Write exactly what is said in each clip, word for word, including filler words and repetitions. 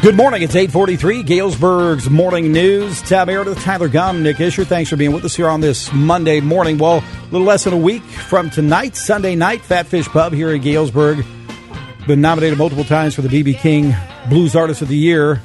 Good morning. It's eight forty-three, Galesburg's Morning News. Tab Meredith, Tyler Gunn, Nick Isher. Thanks for being with us here on this Monday morning. Well, a little less than a week from tonight, Sunday night, Fat Fish Pub here in Galesburg. Been nominated multiple times for the B B. King Blues Artist of the Year.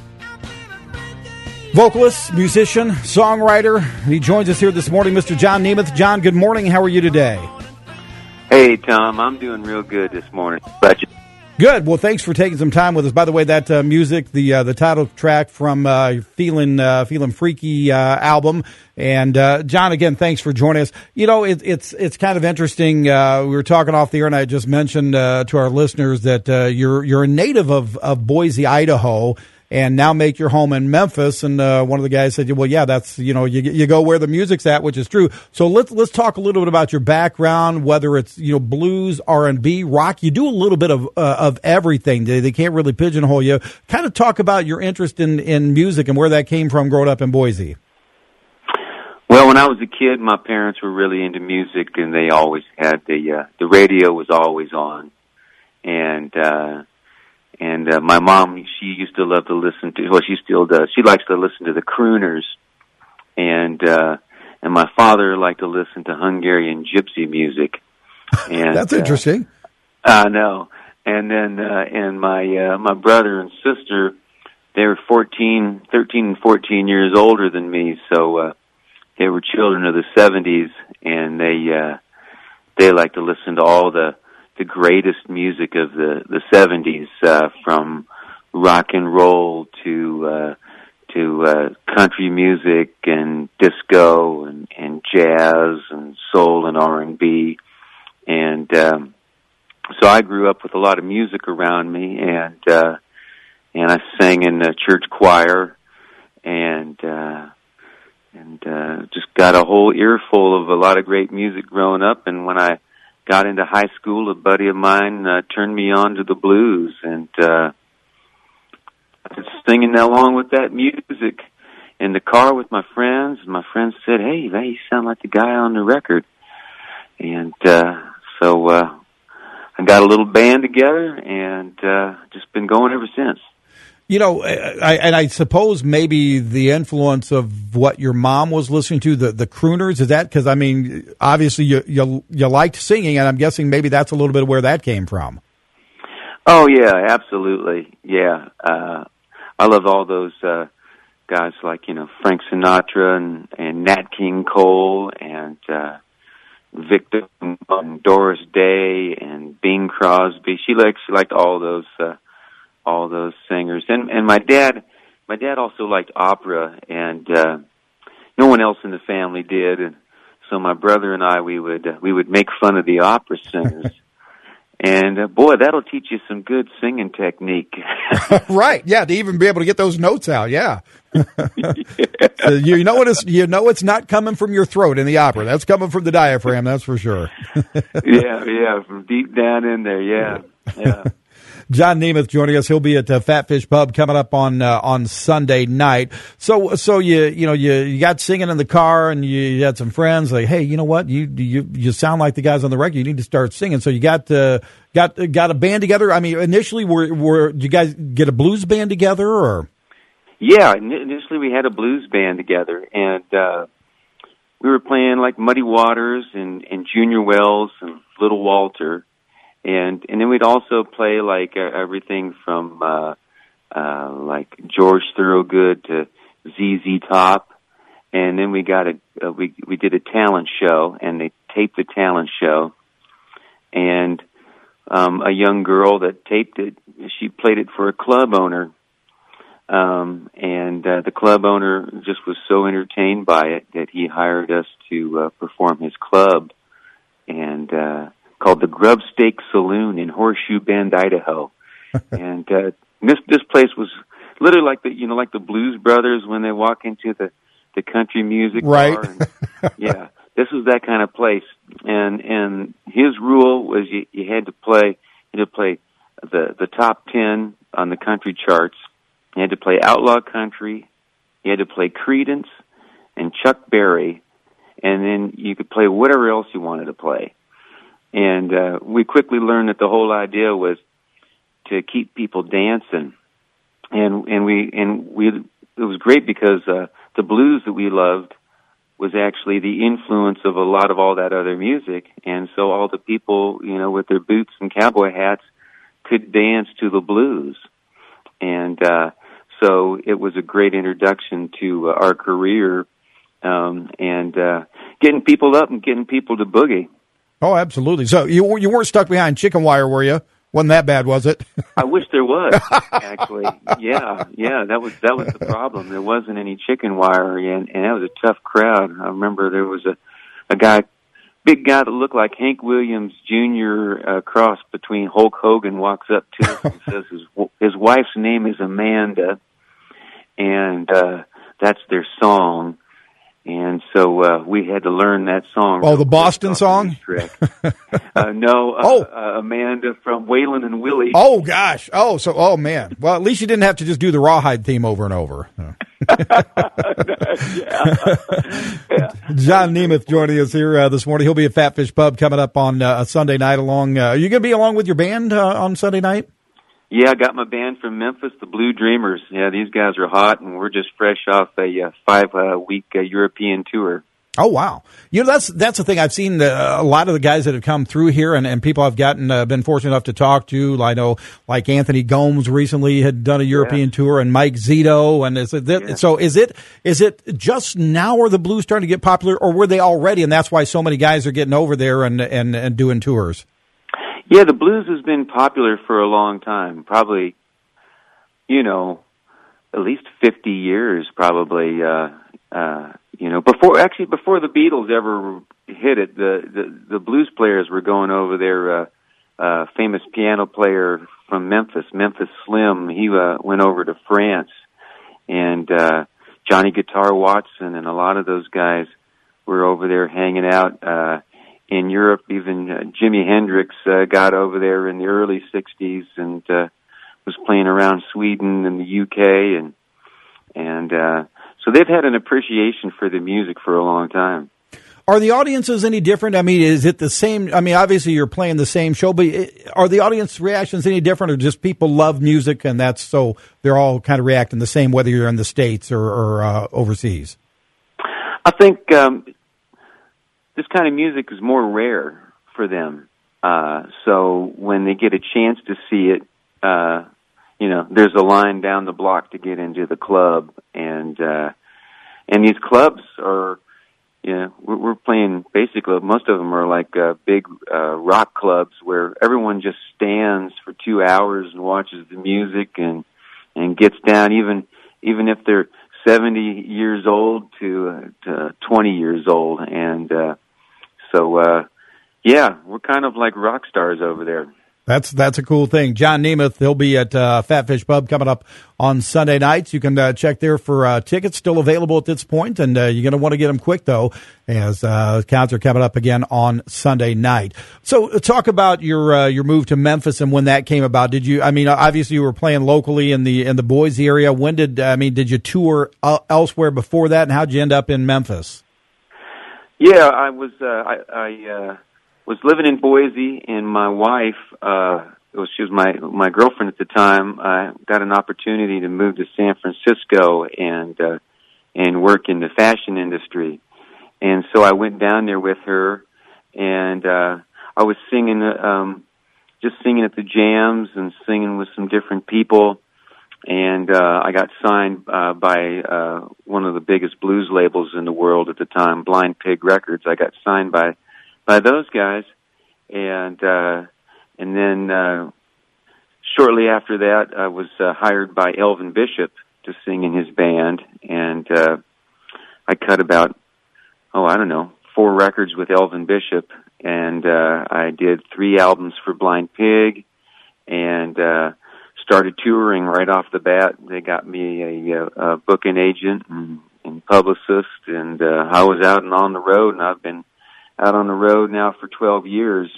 Vocalist, musician, songwriter. He joins us here this morning, Mister John Nemeth. John, good morning. How are you today? Hey, Tom. I'm doing real good this morning. But you- Good. Well, thanks for taking some time with us. By the way, that uh, music, the uh, the title track from uh, Feeling uh, Feeling Freaky uh, album, and uh, John, again, thanks for joining us. You know, it, it's it's kind of interesting. Uh, we were talking off the air, and I just mentioned uh, to our listeners that uh, you're you're a native of of Boise, Idaho, and now make your home in Memphis. And uh, one of the guys said, well, yeah, that's, you know, you you go where the music's at, which is true. So let's let's talk a little bit about your background, whether it's, you know, blues, R and B, rock. You do a little bit of uh, of everything. They, they can't really pigeonhole you. Kind of talk about your interest in, in music and where that came from growing up in Boise. Well, when I was a kid, my parents were really into music, and they always had the uh, the radio was always on, and uh And uh, my mom, she used to love to listen to, well, she still does. She likes to listen to the crooners. And uh, and my father liked to listen to Hungarian gypsy music. And That's interesting. Uh, I know. And then, uh, and my uh, my brother and sister, they were fourteen, thirteen and fourteen years older than me. So uh, they were children of the seventies, and they uh, they like to listen to all the the greatest music of the the seventies, uh, from rock and roll to uh, to uh, country music and disco and, and jazz and soul and R and B, and um, so I grew up with a lot of music around me, and uh, and I sang in the church choir, and uh, and uh, just got a whole earful of a lot of great music growing up. And when I got into high school, a buddy of mine uh, turned me on to the blues, and uh, I was singing along with that music in the car with my friends. And my friends said, "Hey, man, you sound like the guy on the record." And uh, so uh, I got a little band together, and uh, just been going ever since. You know, I, and I suppose maybe the influence of what your mom was listening to, the, the crooners, is that because, I mean, obviously you, you you liked singing, and I'm guessing maybe that's a little bit of where that came from. Oh, yeah, absolutely. Yeah. Uh, I love all those uh, guys like, you know, Frank Sinatra and, and Nat King Cole and uh, Victor and Doris Day and Bing Crosby. She liked, she liked all those uh all those singers. And and my dad my dad also liked opera, and uh no one else in the family did, and so my brother and I, we would uh, we would make fun of the opera singers. And uh, boy, that'll teach you some good singing technique. Right, yeah, to even be able to get those notes out, yeah. Yeah. So you know it's you know it's not coming from your throat in the opera. That's coming from the diaphragm, that's for sure. yeah, yeah, from deep down in there, yeah. Yeah. John Nemeth joining us. He'll be at uh, Fat Fish Pub coming up on uh, on Sunday night. So so you you know you, you got singing in the car, and you, you had some friends like, hey, you know what, you you you sound like the guys on the record. You need to start singing. So you got uh, got got a band together. I mean, initially, were were did you guys get a blues band together, or? Yeah, initially we had a blues band together, and uh, we were playing like Muddy Waters and, and Junior Wells and Little Walter. And and then we'd also play like uh, everything from uh, uh, like George Thorogood to Z Z Top, and then we got a uh, we we did a talent show, and they taped the talent show, and um, a young girl that taped it, she played it for a club owner, um, and uh, the club owner just was so entertained by it that he hired us to uh, perform his club, and. Uh, called the Grub Steak Saloon in Horseshoe Bend, Idaho. And uh, this this place was literally like the you know like the Blues Brothers when they walk into the, the country music right. bar. And, yeah, this was that kind of place. And and his rule was you, you had to play you had to play the the top ten on the country charts. You had to play outlaw country. You had to play Creedence and Chuck Berry, and then you could play whatever else you wanted to play. And uh, we quickly learned that the whole idea was to keep people dancing. and and we and we it was great because uh, the blues that we loved was actually the influence of a lot of all that other music, and so all the people, you know, with their boots and cowboy hats could dance to the blues, and uh, so it was a great introduction to uh, our career, um, and uh, getting people up and getting people to boogie. Oh, absolutely. So you you weren't stuck behind chicken wire, were you? Wasn't that bad, was it? I wish there was, actually. Yeah, yeah, that was that was the problem. There wasn't any chicken wire, and, and that was a tough crowd. I remember there was a, a guy, big guy that looked like Hank Williams Junior Uh, cross between Hulk Hogan, walks up to us and says his, his wife's name is Amanda, and uh, that's their song. And so uh, we had to learn that song. Oh, the Boston song? uh, no, uh, oh. uh, Amanda from Waylon and Willie. Oh, gosh. Oh, so, oh, man. Well, at least you didn't have to just do the Rawhide theme over and over. yeah. yeah. John Nemeth joining us here uh, this morning. He'll be at Fatfish Pub coming up on uh, a Sunday night. Along, uh, are you going to be along with your band uh, on Sunday night? Yeah, I got my band from Memphis, the Blue Dreamers. Yeah, these guys are hot, and we're just fresh off a uh, five-week uh, uh, European tour. Oh, wow. You know, that's that's the thing. I've seen uh, a lot of the guys that have come through here and, and people I've gotten uh, been fortunate enough to talk to. I know, like Anthony Gomes recently had done a European yeah. tour, and Mike Zito. And is it, yeah. So is it is it just now are the blues starting to get popular, or were they already, and that's why so many guys are getting over there and, and, and doing tours? Yeah, the blues has been popular for a long time, probably, you know, at least fifty years, probably, uh, uh, you know, before, actually before the Beatles ever hit it, the, the, the blues players were going over there, uh, uh, famous piano player from Memphis, Memphis Slim, he, uh, went over to France, and, uh, Johnny Guitar Watson and a lot of those guys were over there hanging out, uh, in Europe. Even uh, Jimi Hendrix uh, got over there in the early sixties and uh, was playing around Sweden and the U K, and and uh, so they've had an appreciation for the music for a long time. Are the audiences any different? I mean, is it the same? I mean, obviously you're playing the same show, but are the audience reactions any different, or just people love music and that's so they're all kind of reacting the same, whether you're in the States or, or uh, overseas? I think um, this kind of music is more rare for them. Uh, so when they get a chance to see it, uh, you know, there's a line down the block to get into the club. And, uh, and these clubs are, you know, we're, we're playing basically, most of them are like, uh, big, uh, rock clubs where everyone just stands for two hours and watches the music and, and gets down, even, even if they're seventy years old to, uh, to twenty years old. And, uh, So, uh, yeah, we're kind of like rock stars over there. That's that's a cool thing. John Nemeth, he'll be at uh, Fatfish Pub coming up on Sunday nights. You can uh, check there for uh, tickets, still available at this point, and uh, you're going to want to get them quick, though, as uh, concert coming up again on Sunday night. So uh, talk about your uh, your move to Memphis and when that came about. Did you, I mean, obviously you were playing locally in the in the Boise area. When did, I mean, did you tour uh, elsewhere before that, and how'd you end up in Memphis? Yeah, I was, uh, I, I, uh, was living in Boise, and my wife, uh, it was, she was my, my girlfriend at the time. I got an opportunity to move to San Francisco and, uh, and work in the fashion industry. And so I went down there with her, and, uh, I was singing, um, just singing at the jams and singing with some different people. And, uh, I got signed, uh, by, uh, one of the biggest blues labels in the world at the time, Blind Pig Records. I got signed by, by those guys. And, uh, and then, uh, shortly after that, I was, uh, hired by Elvin Bishop to sing in his band. And, uh, I cut about, oh, I don't know, four records with Elvin Bishop. And, uh, I did three albums for Blind Pig. And, uh, started touring right off the bat. They got me a, a, a booking agent and, and publicist, and uh, I was out and on the road, and I've been out on the road now for twelve years,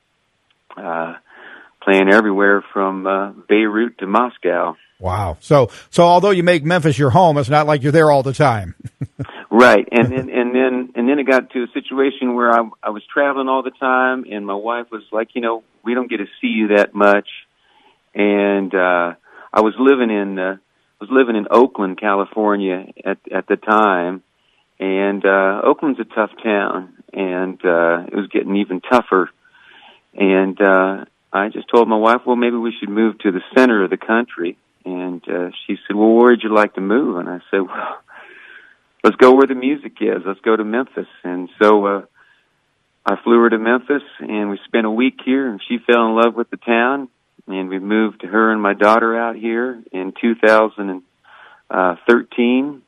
uh, playing everywhere from uh, Beirut to Moscow. Wow. So, so although you make Memphis your home, it's not like you're there all the time. Right. And then, and then, and then it got to a situation where I, I was traveling all the time, and my wife was like, you know, we don't get to see you that much. And, uh, I was living in, uh, was living in Oakland, California at at the time, and uh, Oakland's a tough town, and uh, it was getting even tougher. And uh, I just told my wife, well, maybe we should move to the center of the country. And uh, she said, well, where'd you like to move? And I said, well, let's go where the music is. Let's go to Memphis. And so uh, I flew her to Memphis, and we spent a week here, and she fell in love with the town. And we moved her and my daughter out here in two thousand thirteen.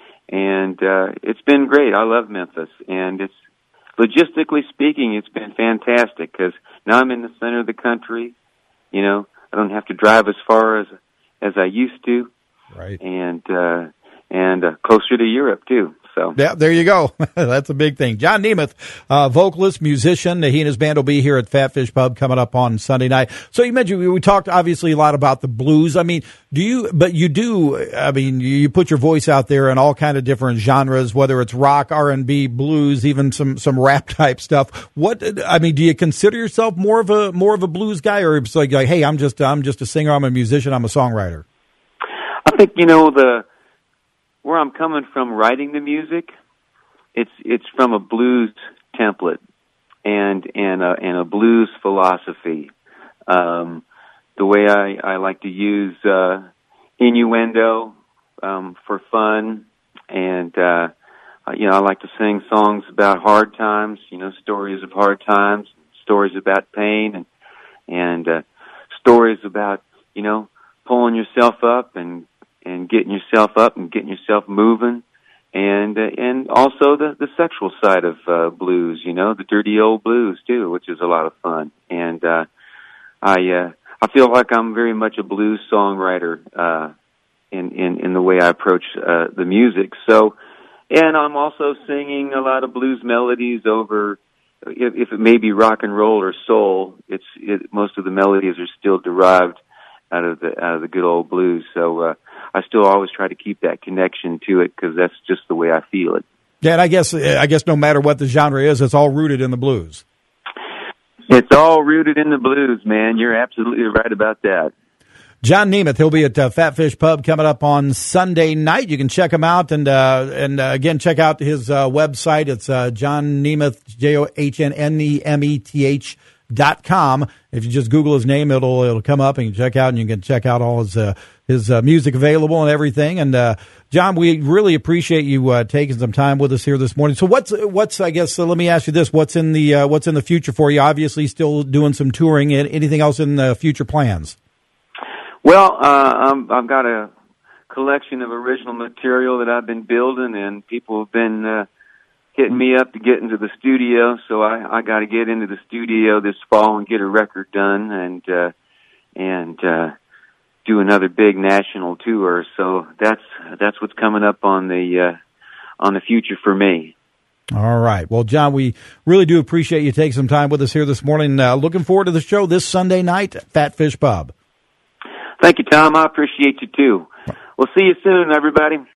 And uh, it's been great. I love Memphis. And it's, logistically speaking, it's been fantastic because now I'm in the center of the country. You know, I don't have to drive as far as as I used to. Right. And, uh, and uh, closer to Europe, too. So. Yeah, there you go. That's a big thing. John Nemeth, uh, vocalist, musician. He and his band will be here at Fat Fish Pub coming up on Sunday night. So you mentioned, we talked obviously a lot about the blues. I mean, do you, but you do, I mean, you put your voice out there in all kind of different genres, whether it's rock, R and B, blues, even some, some rap type stuff. What, I mean, do you consider yourself more of a, more of a blues guy, or it's like, like, hey, I'm just, I'm just a singer, I'm a musician, I'm a songwriter? I think, you know, the, where I'm coming from writing the music, it's it's from a blues template and and a, and a blues philosophy. Um, the way I, I like to use uh, innuendo um, for fun, and uh, you know, I like to sing songs about hard times. You know, stories of hard times, stories about pain, and and uh, stories about, you know, pulling yourself up and and getting yourself up and getting yourself moving, and uh, and also the the sexual side of uh, blues, you know, the dirty old blues too, which is a lot of fun. And uh, I uh, I feel like I'm very much a blues songwriter uh, in in in the way I approach uh, the music. So, and I'm also singing a lot of blues melodies over. If, if it may be rock and roll or soul, it's it, most of the melodies are still derived out of the out of the good old blues. So uh, I still always try to keep that connection to it because that's just the way I feel it. Yeah, and I guess I guess no matter what the genre is, it's all rooted in the blues. It's all rooted in the blues, man. You're absolutely right about that. John Nemeth, he'll be at uh, Fat Fish Pub coming up on Sunday night. You can check him out, and uh, and uh, again, check out his uh, website. It's uh, John Nemeth, J O H N N E M E T H dot com. If you just Google his name, it'll it'll come up, and you can check out, and you can check out all his uh, his uh, music available and everything. And uh, John, we really appreciate you uh, taking some time with us here this morning. So what's what's I guess uh, let me ask you this: what's in the uh, what's in the future for you? Obviously, still doing some touring. Anything else in the future plans? Well, uh, I'm, I've got a collection of original material that I've been building, and people have been uh, hitting me up to get into the studio. So I, I got to get into the studio this fall and get a record done, and uh, and uh, do another big national tour. So that's that's what's coming up on the uh, on the future for me. All right. Well, John, we really do appreciate you taking some time with us here this morning. Uh, looking forward to the show this Sunday night at Fat Fish Pub. Thank you, Tom. I appreciate you, too. We'll see you soon, everybody.